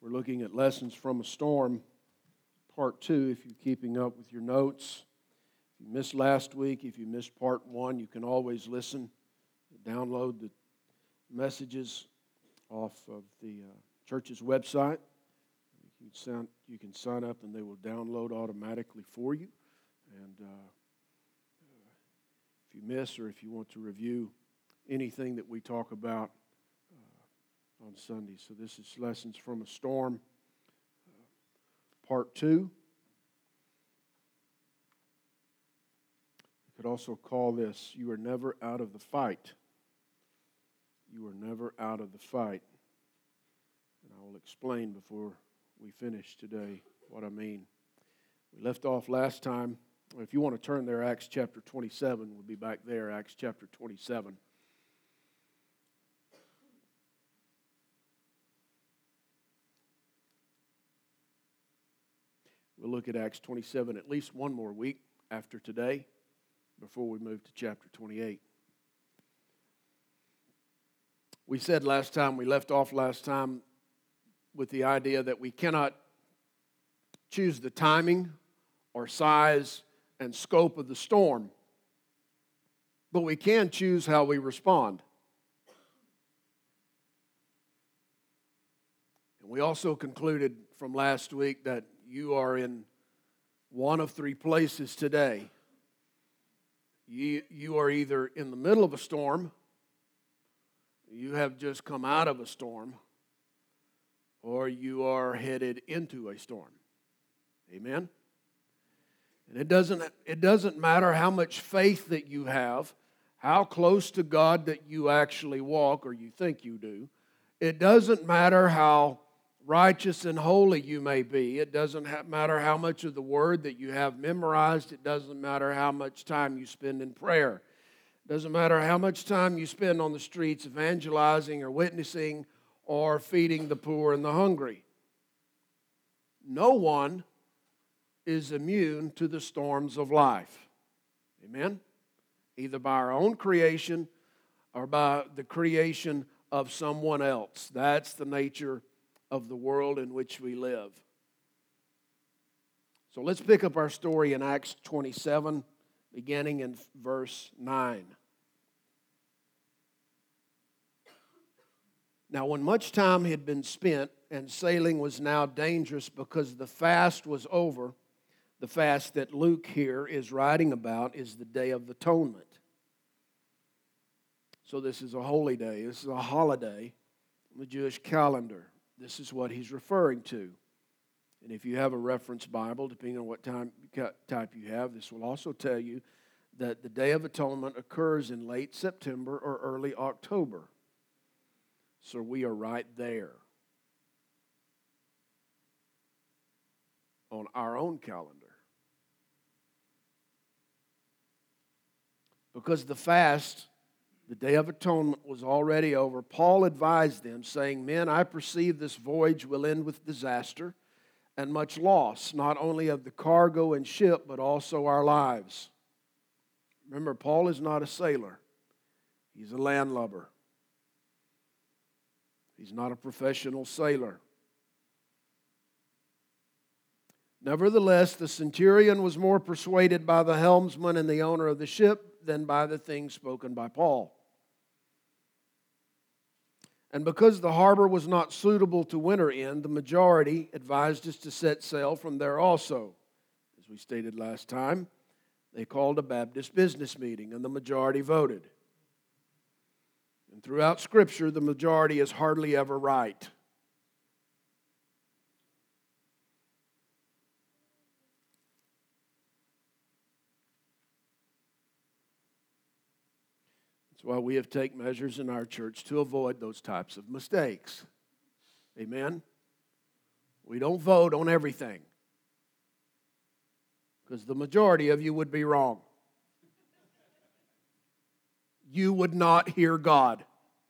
We're looking at Lessons from a Storm, Part 2, if you're keeping up with your notes. If you missed last week, if you missed Part 1, you can always listen, download the messages off of the church's website. You can sign up and they will download automatically for you. And if you miss or if you want to review anything that we talk about on Sunday. So this is Lessons from a Storm, Part 2. You could also call this, You Are Never Out of the Fight. You are never out of the fight. And I will explain before we finish today what I mean. We left off last time. If you want to turn there, Acts chapter 27. We'll be back there, Acts chapter 27. We'll look at Acts 27 at least one more week after today before we move to chapter 28. We said last time, we left off last time with the idea that we cannot choose the timing or size and scope of the storm, but we can choose how we respond. And we also concluded from last week that you are in one of three places today. You are either in the middle of a storm, you have just come out of a storm, or you are headed into a storm. Amen? And it doesn't matter how much faith that you have, how close to God that you actually walk or you think you do. It doesn't matter how righteous and holy you may be. It doesn't matter how much of the Word that you have memorized. It doesn't matter how much time you spend in prayer. It doesn't matter how much time you spend on the streets evangelizing or witnessing or feeding the poor and the hungry. No one is immune to the storms of life. Amen? Either by our own creation or by the creation of someone else. That's the nature of the world in which we live. So let's pick up our story in Acts 27, beginning in verse 9. Now, when much time had been spent and sailing was now dangerous because the fast was over, the fast that Luke here is writing about is the Day of Atonement. So this is a holy day. This is a holiday in the Jewish calendar. This is what he's referring to. And if you have a reference Bible, depending on what type you have, this will also tell you that the Day of Atonement occurs in late September or early October. So we are right there on our own calendar. Because the fast, the Day of Atonement, was already over, Paul advised them, saying, Men, I perceive this voyage will end with disaster and much loss, not only of the cargo and ship, but also our lives. Remember, Paul is not a sailor. He's a landlubber. He's not a professional sailor. Nevertheless, the centurion was more persuaded by the helmsman and the owner of the ship than by the things spoken by Paul. And because the harbor was not suitable to winter in, the majority advised us to set sail from there also. As we stated last time, they called a Baptist business meeting, and the majority voted. And throughout Scripture, the majority is hardly ever right. That's why we have taken measures in our church to avoid those types of mistakes. Amen? We don't vote on everything, because the majority of you would be wrong. You would not hear God.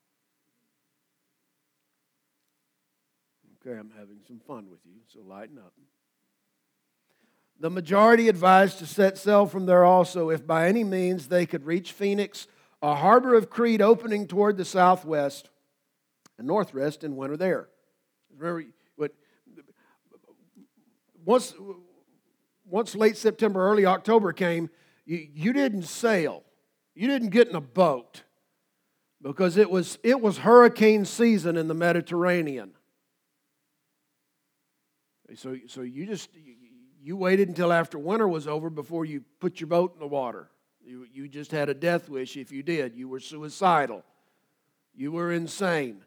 Okay, I'm having some fun with you, so lighten up. The majority advised to set sail from there also, if by any means they could reach Phoenix, a harbor of Crete opening toward the southwest and northwest, and winter there. Remember, once late September, early October came, you didn't sail. You didn't get in a boat because it was hurricane season in the Mediterranean. So you waited until after winter was over before you put your boat in the water. You just had a death wish if you did. You were suicidal. You were insane.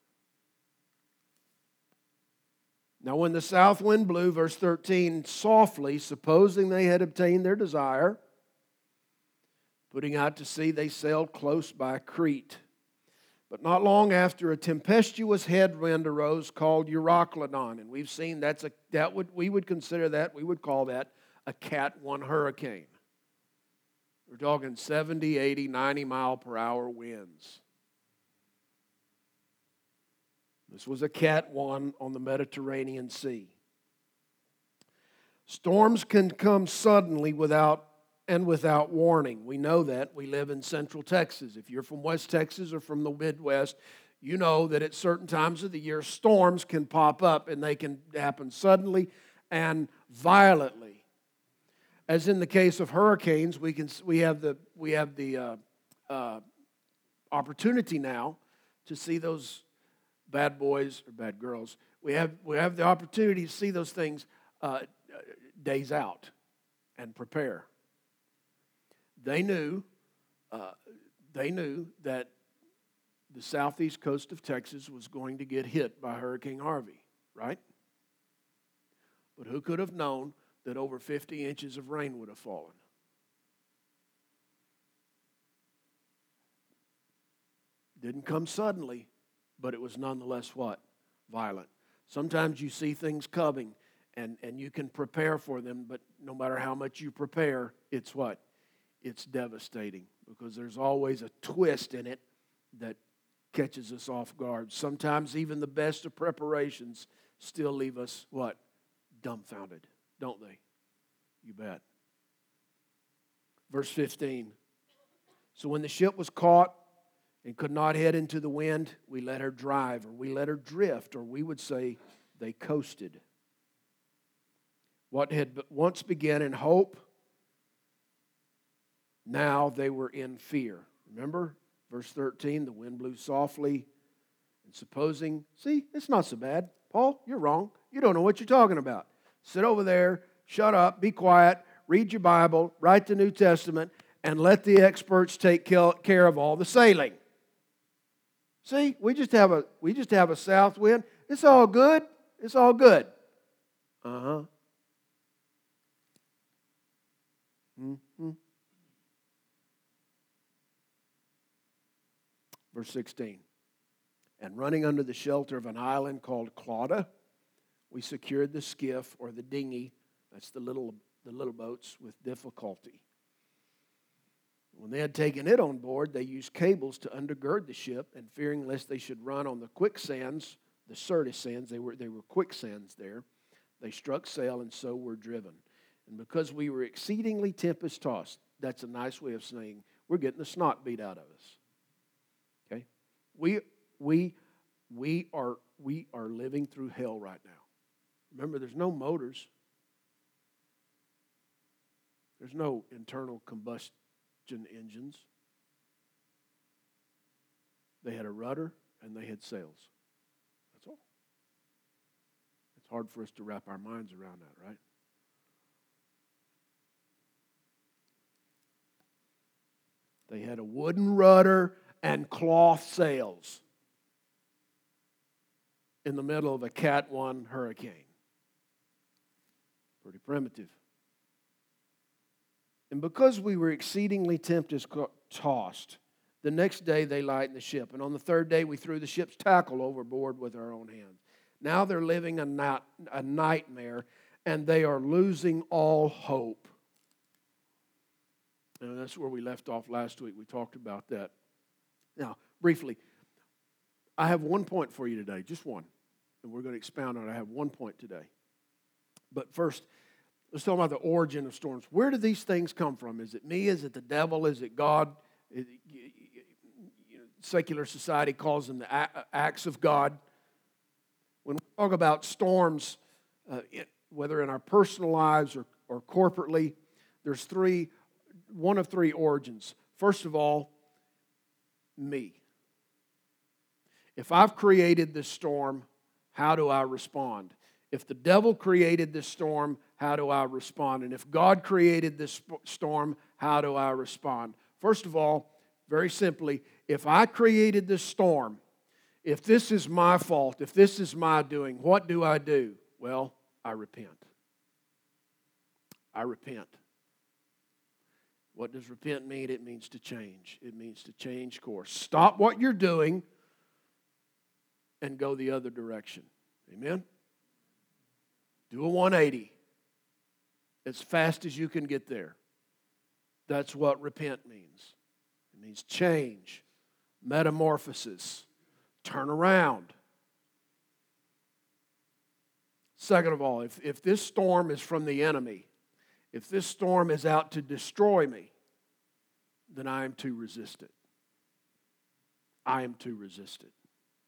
Now when the south wind blew, verse 13, softly, supposing they had obtained their desire, putting out to sea, they sailed close by Crete. But not long after, a tempestuous headwind arose called Euroclydon, and we've seen we would call that a Cat 1 hurricane. We're talking 70, 80, 90 mile per hour winds. This was a Cat 1 on the Mediterranean Sea. Storms can come suddenly without warning. We know that. We live in Central Texas. If you're from West Texas or from the Midwest, you know that at certain times of the year, storms can pop up and they can happen suddenly and violently. As in the case of hurricanes, we have the opportunity now to see those bad boys or bad girls. We have the opportunity to see those things days out and prepare. They knew that the southeast coast of Texas was going to get hit by Hurricane Harvey, right? But who could have known that over 50 inches of rain would have fallen? Didn't come suddenly, but it was nonetheless what? Violent. Sometimes you see things coming and you can prepare for them, but no matter how much you prepare, it's what? It's devastating because there's always a twist in it that catches us off guard. Sometimes even the best of preparations still leave us what? Dumbfounded, don't they? You bet. Verse 15. So when the ship was caught and could not head into the wind, we let her drive, or we let her drift, or we would say they coasted. What had once began in hope, now they were in fear. Remember, verse 13, the wind blew softly, and supposing, see, it's not so bad. Paul, you're wrong. You don't know what you're talking about. Sit over there, shut up, be quiet, read your Bible, write the New Testament, and let the experts take care of all the sailing. See, we just have a south wind. It's all good. It's all good. Uh-huh. Mm-hmm. Verse 16. And running under the shelter of an island called Clauda, we secured the skiff or the dinghy, that's the little boats, with difficulty. When they had taken it on board, they used cables to undergird the ship, and fearing lest they should run on the quicksands, the Syrtis sands, they were quicksands there, they struck sail and so were driven. And because we were exceedingly tempest-tossed, that's a nice way of saying we're getting the snot beat out of us. Okay? We are living through hell right now. Remember, there's no motors. There's no internal combustion engines. They had a rudder and they had sails. That's all. It's hard for us to wrap our minds around that, right? They had a wooden rudder and cloth sails in the middle of a Cat 1 hurricane. Pretty primitive. And because we were exceedingly tempest-tossed, the next day they lightened the ship. And on the third day we threw the ship's tackle overboard with our own hands. Now they're living a nightmare, and they are losing all hope. And that's where we left off last week. We talked about that. Now, briefly, I have one point for you today, just one. And we're going to expound on it. I have one point today. But first, let's talk about the origin of storms. Where do these things come from? Is it me? Is it the devil? Is it God? Secular society calls them the acts of God. When we talk about storms, whether in our personal lives or corporately, there's one of three origins. First of all, me. If I've created this storm, how do I respond? If the devil created this storm, how do I respond? And if God created this storm, how do I respond? First of all, very simply, if I created this storm, if this is my fault, if this is my doing, what do? Well, I repent. I repent. What does repent mean? It means to change. It means to change course. Stop what you're doing and go the other direction. Amen? Do a 180 as fast as you can get there. That's what repent means. It means change, metamorphosis, turn around. Second of all, if this storm is from the enemy, if this storm is out to destroy me, then I am to resist it. I am to resist it.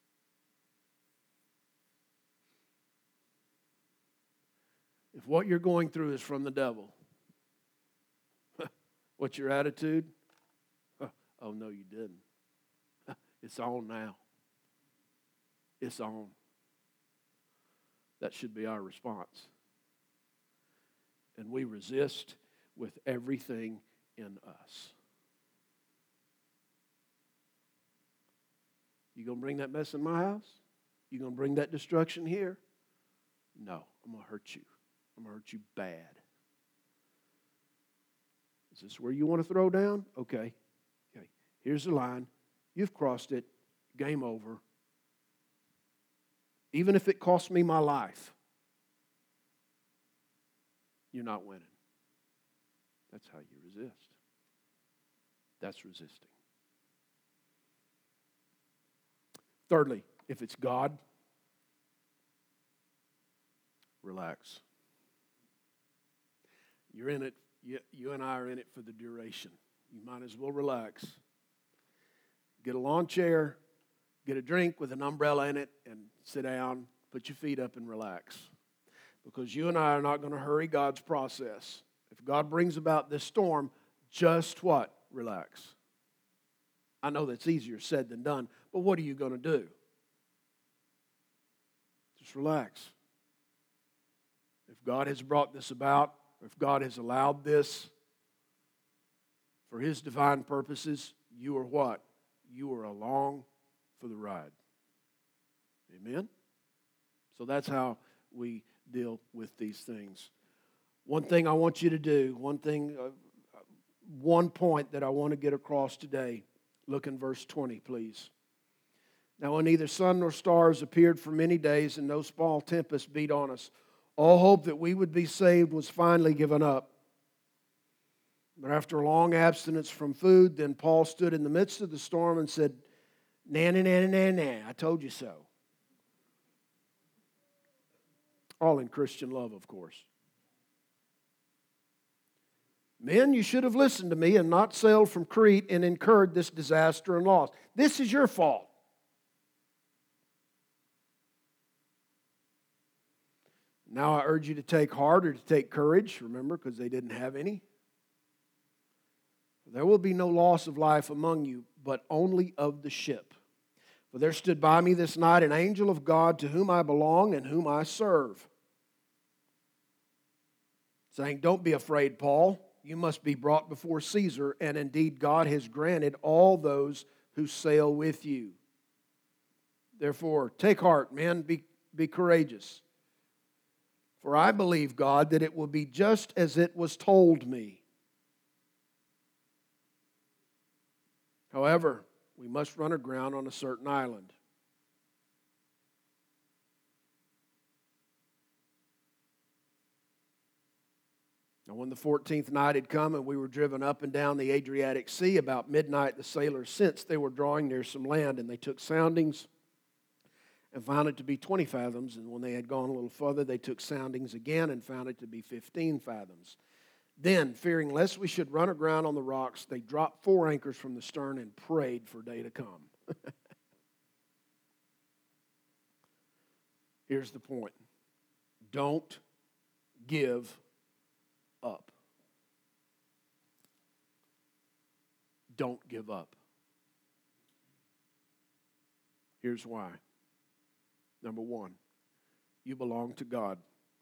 If what you're going through is from the devil, what's your attitude? Oh, no, you didn't. It's on now. It's on. That should be our response. And we resist with everything in us. You going to bring that mess in my house? You going to bring that destruction here? No, I'm going to hurt you. I'm going to hurt you bad. Is this where you want to throw down? Okay. Here's the line. You've crossed it. Game over. Even if it costs me my life, you're not winning. That's how you resist. That's resisting. Thirdly, if it's God, relax. You're in it. You and I are in it for the duration. You might as well relax. Get a lawn chair, get a drink with an umbrella in it, and sit down, put your feet up and relax. Because you and I are not going to hurry God's process. If God brings about this storm, just what? Relax. I know that's easier said than done, but what are you going to do? Just relax. If God has brought this about, if God has allowed this for His divine purposes, you are what? You are along for the ride. Amen? So that's how we deal with these things. One thing I want you to do, one point that I want to get across today. Look in verse 20, please. Now, when neither sun nor stars appeared for many days and no small tempest beat on us, all hope that we would be saved was finally given up. But after a long abstinence from food, then Paul stood in the midst of the storm and said, "Nah, nah, nah, nah, nah, I told you so." All in Christian love, of course. "Men, you should have listened to me and not sailed from Crete and incurred this disaster and loss. This is your fault." Now I urge you to take heart or to take courage, remember, because they didn't have any. "There will be no loss of life among you, but only of the ship. For there stood by me this night an angel of God to whom I belong and whom I serve." Saying, "Don't be afraid, Paul. You must be brought before Caesar, and indeed God has granted all those who sail with you. Therefore, take heart, men, be courageous. For I believe, God, that it will be just as it was told me. However, we must run aground on a certain island." Now, when the 14th night had come and we were driven up and down the Adriatic Sea, about midnight the sailors sensed they were drawing near some land, and they took soundings and found it to be 20 fathoms. And when they had gone a little further, they took soundings again and found it to be 15 fathoms. Then, fearing lest we should run aground on the rocks, they dropped 4 anchors from the stern and prayed for day to come. Here's the point. Don't give up. Don't give up. Here's why. Number one, you belong to God.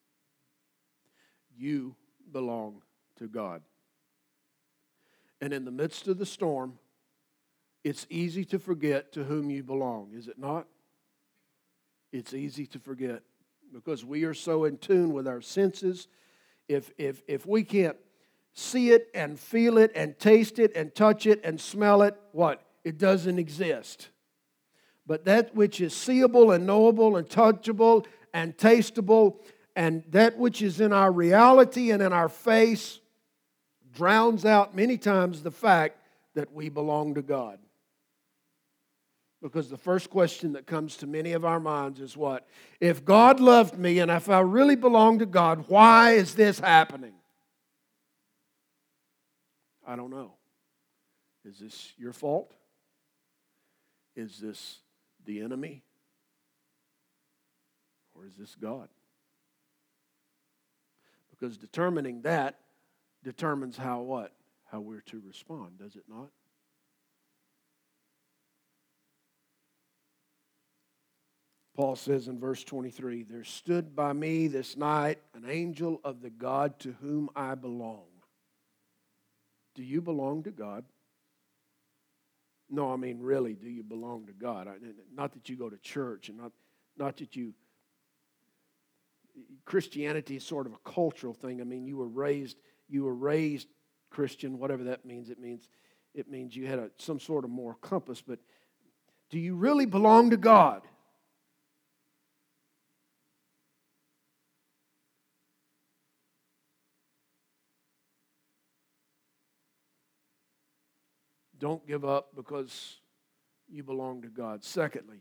You belong to God. And in the midst of the storm, it's easy to forget to whom you belong, is it not? It's easy to forget because we are so in tune with our senses. If we can't see it and feel it and taste it and touch it and smell it, what? It doesn't exist. But that which is seeable and knowable and touchable and tasteable and that which is in our reality and in our face drowns out many times the fact that we belong to God. Because the first question that comes to many of our minds is what? If God loved me and if I really belong to God, why is this happening? I don't know. Is this your fault? Is this the enemy? Or is this God? Because determining that determines how what? How we're to respond, does it not? Paul says in verse 23, there stood by me this night an angel of the God to whom I belong. Do you belong to God? No, I mean really, do you belong to God? Not that you go to church and not that you... Christianity is sort of a cultural thing. I mean, you were raised Christian, whatever that means. It means you had some sort of moral compass, but do you really belong to God? Don't give up because you belong to God. Secondly,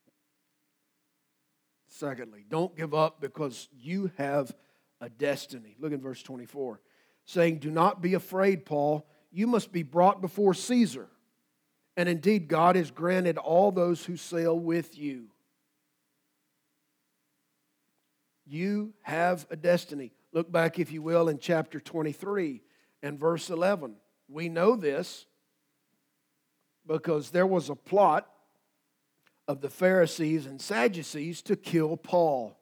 don't give up because you have a destiny. Look at verse 24. Saying, do not be afraid, Paul. You must be brought before Caesar. And indeed, God has granted all those who sail with you. You have a destiny. Look back, if you will, in chapter 23 and verse 11. We know this because there was a plot of the Pharisees and Sadducees to kill Paul.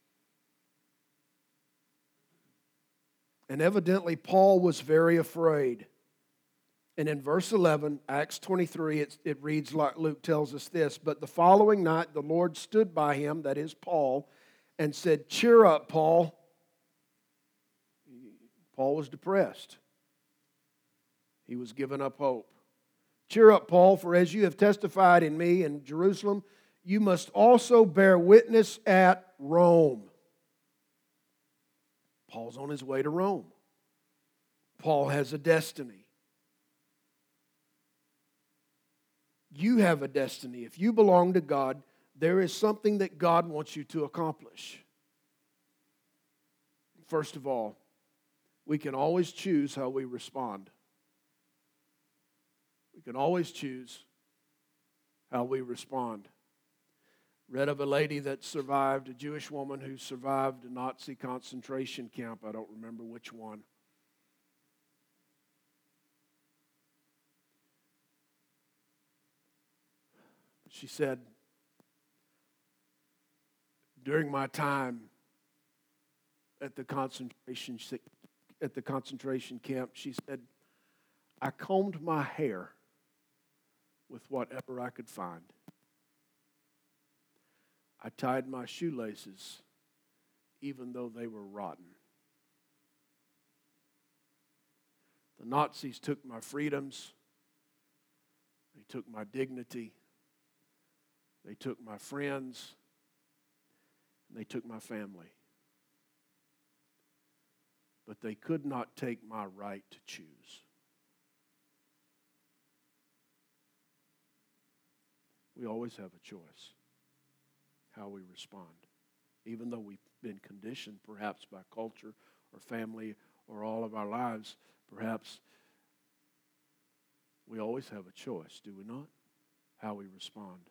And evidently, Paul was very afraid. And in verse 11, Acts 23, it reads like Luke tells us this, but the following night the Lord stood by him, that is Paul, and said, cheer up, Paul. Paul was depressed. He was giving up hope. Cheer up, Paul, for as you have testified in me in Jerusalem, you must also bear witness at Rome. Paul's on his way to Rome. Paul has a destiny. You have a destiny. If you belong to God, there is something that God wants you to accomplish. First of all, we can always choose how we respond. We can always choose how we respond. Read of a lady that survived, a Jewish woman who survived a Nazi concentration camp. I don't remember which one. She said, during my time at the concentration camp, she said, I combed my hair with whatever I could find. I tied my shoelaces even though they were rotten. The Nazis took my freedoms. They took my dignity. They took my friends. And they took my family. But they could not take my right to choose. We always have a choice how we respond. Even though we've been conditioned perhaps by culture or family or all of our lives, perhaps we always have a choice, do we not? How we respond.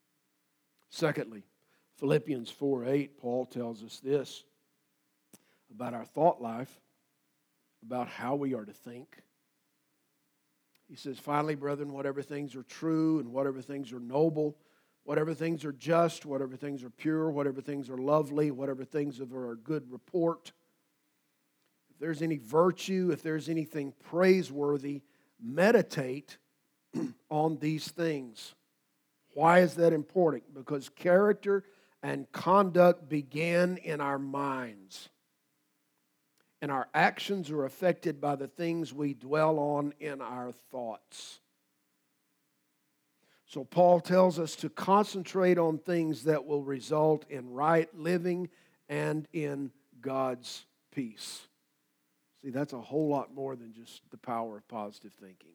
Secondly, Philippians 4:8, Paul tells us this about our thought life, about how we are to think. He says, finally, brethren, whatever things are true and whatever things are noble, whatever things are just, whatever things are pure, whatever things are lovely, whatever things are a good report, if there's any virtue, if there's anything praiseworthy, meditate on these things. Why is that important? Because character and conduct begin in our minds. And our actions are affected by the things we dwell on in our thoughts. So Paul tells us to concentrate on things that will result in right living and in God's peace. See, that's a whole lot more than just the power of positive thinking.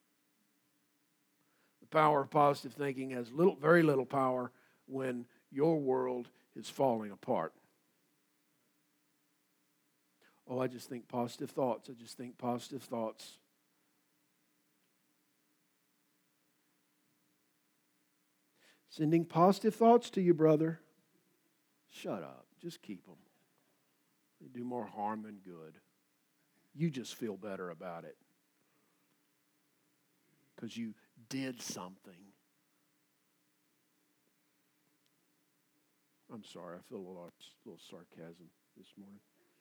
The power of positive thinking has very little power when your world is falling apart. Oh, I just think positive thoughts. I just think positive thoughts. Sending positive thoughts to you, brother. Shut up. Just keep them. They do more harm than good. You just feel better about it because you did something. I'm sorry, I feel a little sarcasm this morning.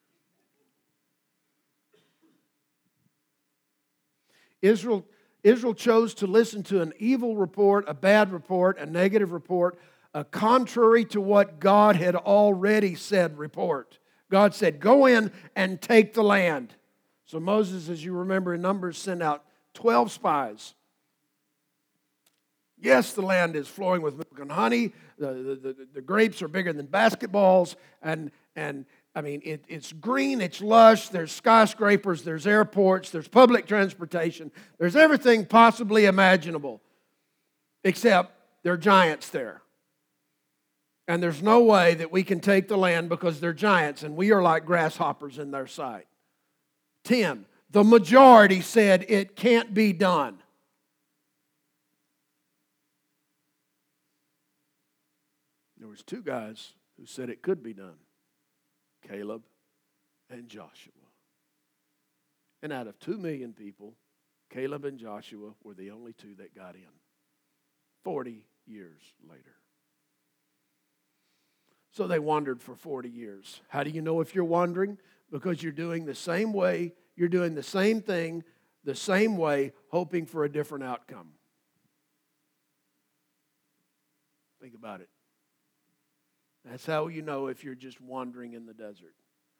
Israel chose to listen to an evil report, a bad report, a negative report, a contrary to what God had already said report. God said, go in and take the land. So Moses, as you remember in Numbers, sent out 12 spies. Yes, the land is flowing with milk and honey. The grapes are bigger than basketballs. And I mean, it's green, it's lush. There's skyscrapers, there's airports, there's public transportation. There's everything possibly imaginable. Except there are giants there. And there's no way that we can take the land because they're giants and we are like grasshoppers in their sight. 10. The majority said it can't be done. There was 2 guys who said it could be done. Caleb and Joshua. And out of 2 million people, Caleb and Joshua were the only 2 that got in. 40 years later. So they wandered for 40 years. How do you know if you're wandering? Because you're doing the same way, you're doing the same thing, the same way, hoping for a different outcome. Think about it. That's how you know if you're just wandering in the desert.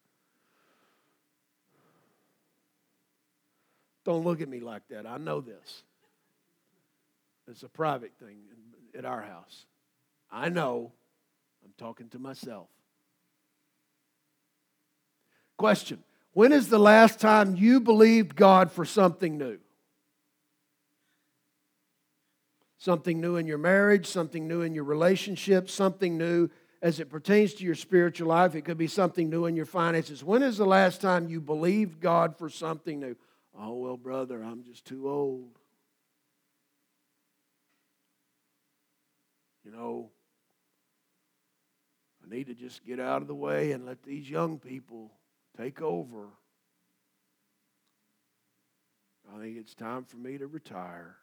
Don't look at me like that. I know this. It's a private thing at our house. I know. I'm talking to myself. Question. When is the last time you believed God for something new? Something new in your marriage, something new in your relationship, something new as it pertains to your spiritual life. It could be something new in your finances. When is the last time you believed God for something new? Oh, well, brother, I'm just too old. You know, I need to just get out of the way and let these young people take over. I think it's time for me to retire.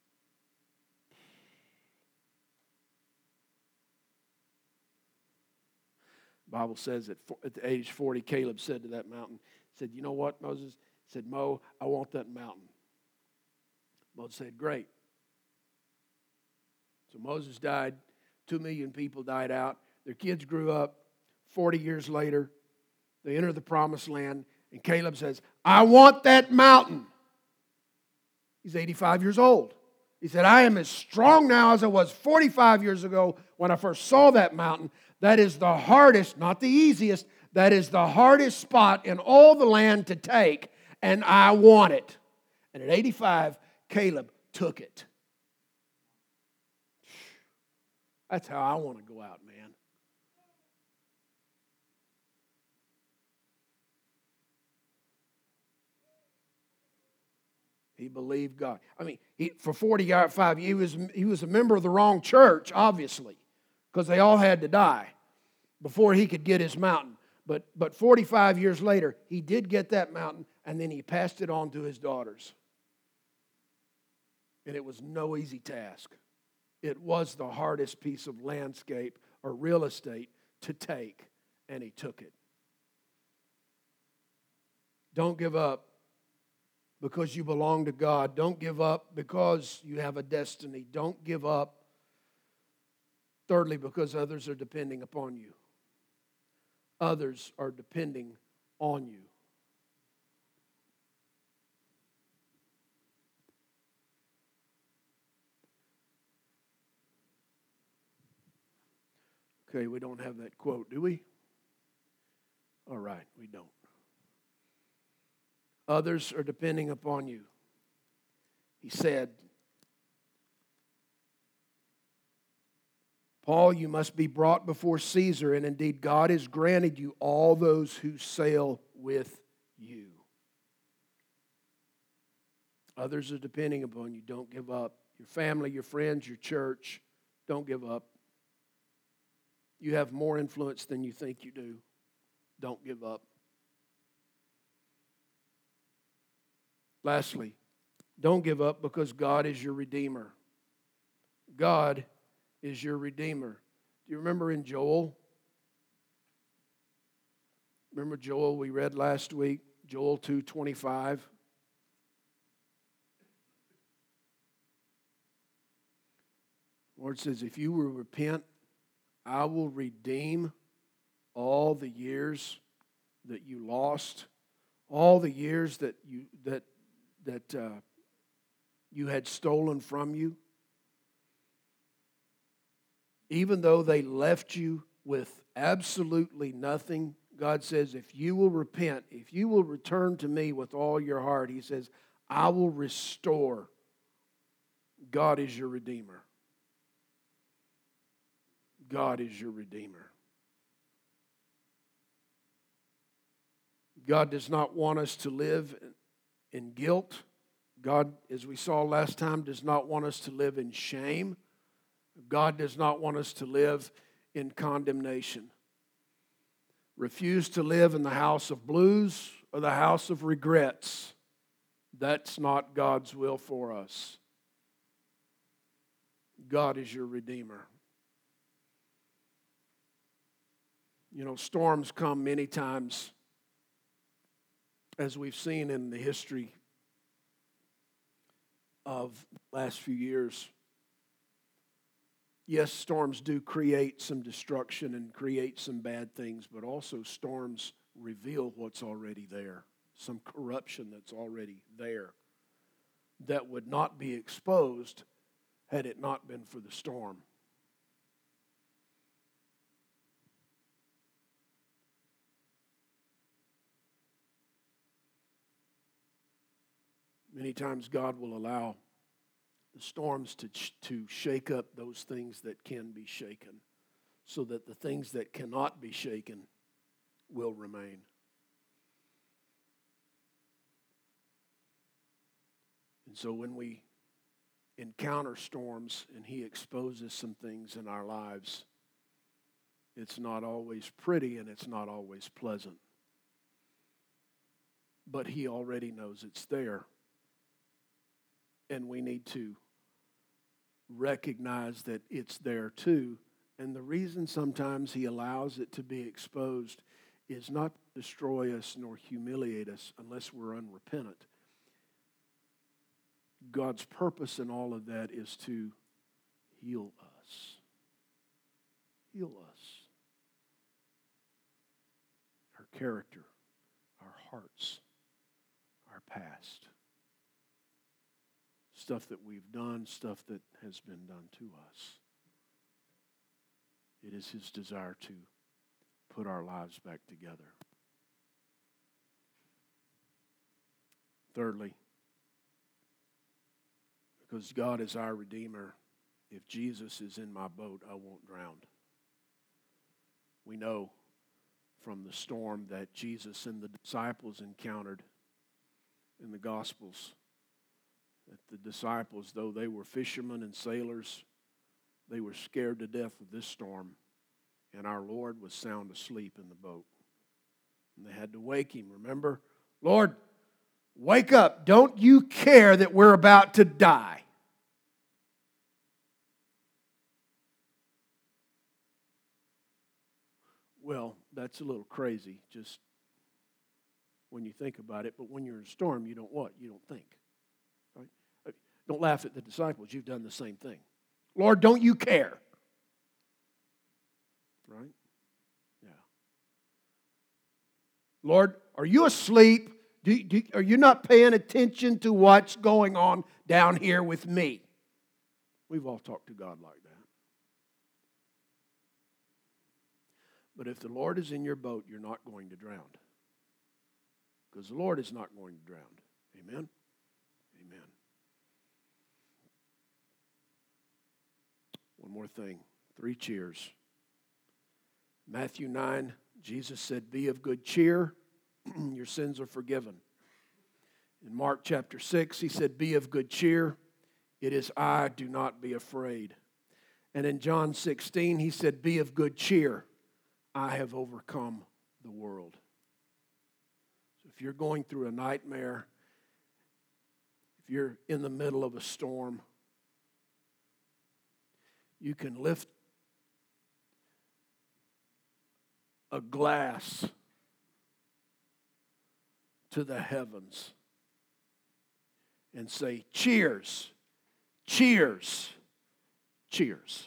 The Bible says at the age 40, Caleb said to that mountain, said, you know what, Moses? He said, Mo, I want that mountain. Moses said, great. So Moses died. 2 million people died out. Their kids grew up. 40 years later, they enter the promised land. And Caleb says, I want that mountain. He's 85 years old. He said, I am as strong now as I was 45 years ago when I first saw that mountain. That is the hardest, not the easiest, that is the hardest spot in all the land to take, and I want it. And at 85, Caleb took it. That's how I want to go out, man. He believed God. I mean, for 45 years, he was a member of the wrong church, obviously, because they all had to die before he could get his mountain. But 45 years later, he did get that mountain, and then he passed it on to his daughters. And it was no easy task. It was the hardest piece of landscape or real estate to take, and he took it. Don't give up because you belong to God. Don't give up because you have a destiny. Don't give up, thirdly, because others are depending upon you. Others are depending on you. Okay, we don't have that quote, do we? All right, we don't. Others are depending upon you. He said, Paul, you must be brought before Caesar, and indeed God has granted you all those who sail with you. Others are depending upon you. Don't give up. Your family, your friends, your church, don't give up. You have more influence than you think you do. Don't give up. Lastly, don't give up because God is your Redeemer. God is your Redeemer. Do you remember in Joel? Remember Joel we read last week? Joel 2:25. The Lord says, if you will repent, I will redeem all the years that you lost, all the years that you had stolen from you. Even though they left you with absolutely nothing, God says, if you will repent, if you will return to me with all your heart, He says, I will restore. God is your Redeemer. God is your Redeemer. God does not want us to live in guilt. God, as we saw last time, does not want us to live in shame. God does not want us to live in condemnation. Refuse to live in the house of blues or the house of regrets. That's not God's will for us. God is your Redeemer. You know, storms come many times, as we've seen in the history of the last few years. Yes, storms do create some destruction and create some bad things, but also storms reveal what's already there, some corruption that's already there that would not be exposed had it not been for the storm. Many times God will allow the storms to shake up those things that can be shaken, so that the things that cannot be shaken will remain. And so when we encounter storms and He exposes some things in our lives, it's not always pretty and it's not always pleasant. But He already knows it's there. And we need to recognize that it's there too. And the reason sometimes He allows it to be exposed is not to destroy us nor humiliate us unless we're unrepentant. God's purpose in all of that is to heal us. Heal us. Our character, our hearts, our past. Stuff that we've done, stuff that has been done to us. It is His desire to put our lives back together. Thirdly, because God is our Redeemer, if Jesus is in my boat, I won't drown. We know from the storm that Jesus and the disciples encountered in the Gospels, that the disciples, though they were fishermen and sailors, they were scared to death of this storm, and our Lord was sound asleep in the boat. And they had to wake him, remember? Lord, wake up. Don't you care that we're about to die? Well, that's a little crazy just when you think about it. But when you're in a storm, you don't what? You don't think. Right? Don't laugh at the disciples. You've done the same thing. Lord, don't you care? Right? Yeah. Lord, are you asleep? Are you not paying attention to what's going on down here with me? We've all talked to God like that. But if the Lord is in your boat, you're not going to drown. Because the Lord is not going to drown. Amen? Amen. One more thing. 3 cheers. Matthew 9, Jesus said, be of good cheer. Your sins are forgiven. In Mark chapter 6, he said, be of good cheer. It is I, do not be afraid. And in John 16, he said, be of good cheer. I have overcome the world. So if you're going through a nightmare, if you're in the middle of a storm, you can lift a glass to the heavens and say, cheers, cheers, cheers.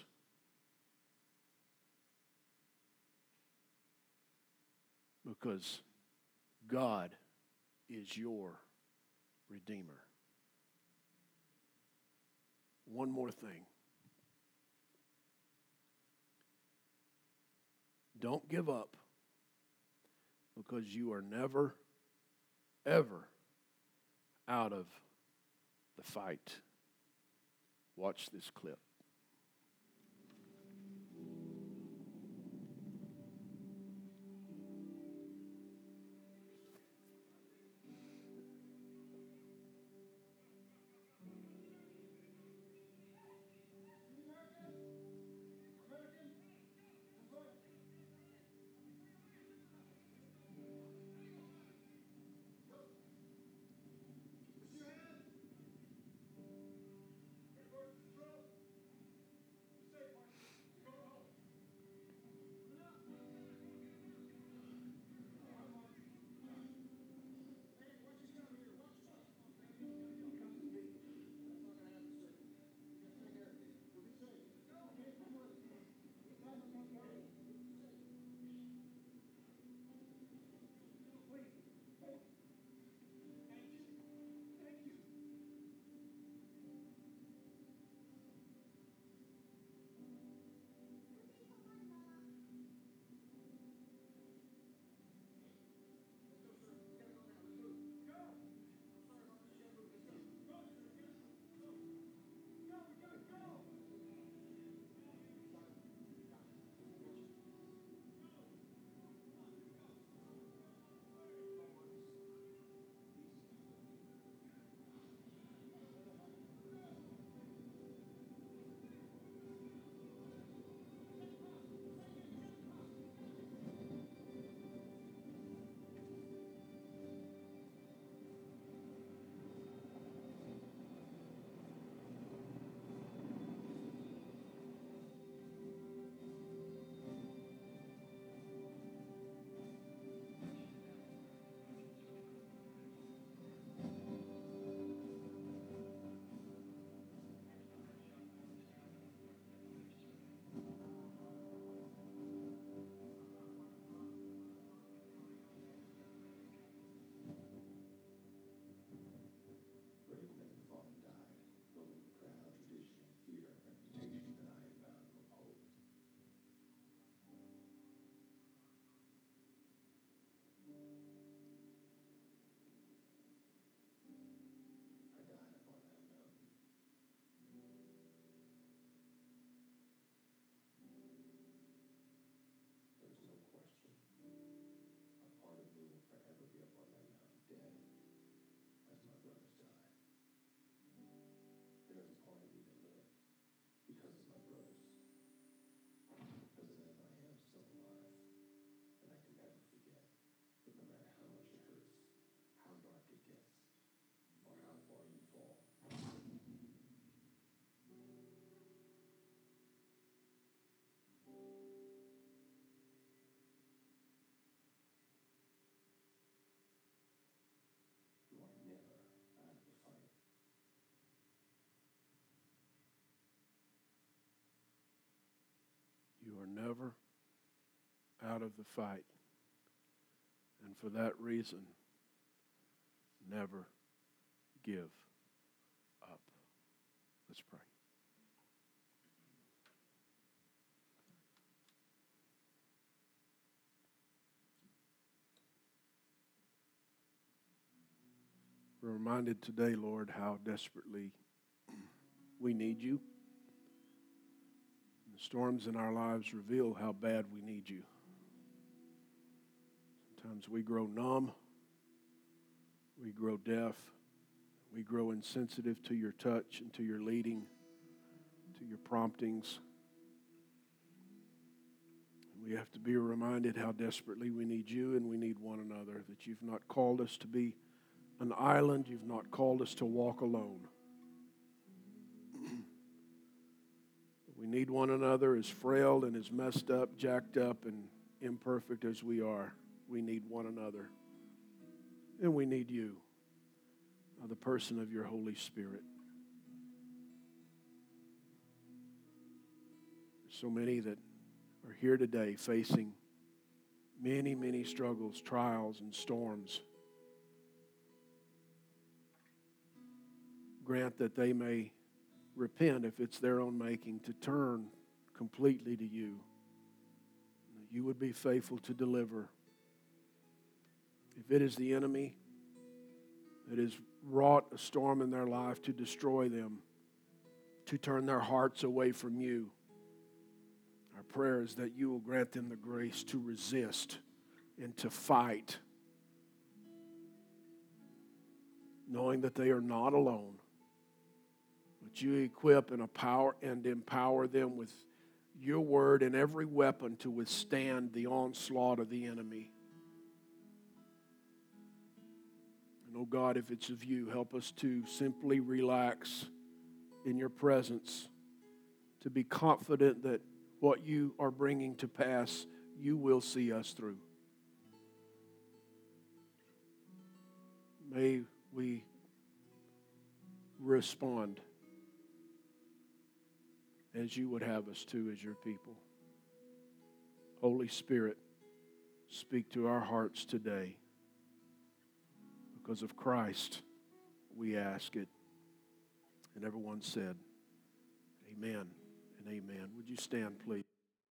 Because God is your Redeemer. One more thing. Don't give up, because you are never, ever out of the fight. Watch this clip. never out of the fight. And for that reason, never give up. Let's pray. We're reminded today, Lord, how desperately we need you. The storms in our lives reveal how bad we need you. Sometimes we grow numb, we grow deaf, we grow insensitive to your touch and to your leading, to your promptings. We have to be reminded how desperately we need you and we need one another, that you've not called us to be an island, you've not called us to walk alone. We need one another, as frail and as messed up, jacked up, and imperfect as we are. We need one another. And we need you, the person of your Holy Spirit. There's so many that are here today facing many, many struggles, trials, and storms. Grant that they may repent, if it's their own making, to turn completely to you. That you would be faithful to deliver. If it is the enemy that has wrought a storm in their life to destroy them, to turn their hearts away from you, our prayer is that you will grant them the grace to resist and to fight, knowing that they are not alone. But you equip and empower them with your word and every weapon to withstand the onslaught of the enemy. And oh God, if it's of you, help us to simply relax in your presence, to be confident that what you are bringing to pass, you will see us through. May we respond as you would have us to as your people. Holy Spirit, speak to our hearts today. Because of Christ, we ask it. And everyone said, amen and amen. Would you stand, please?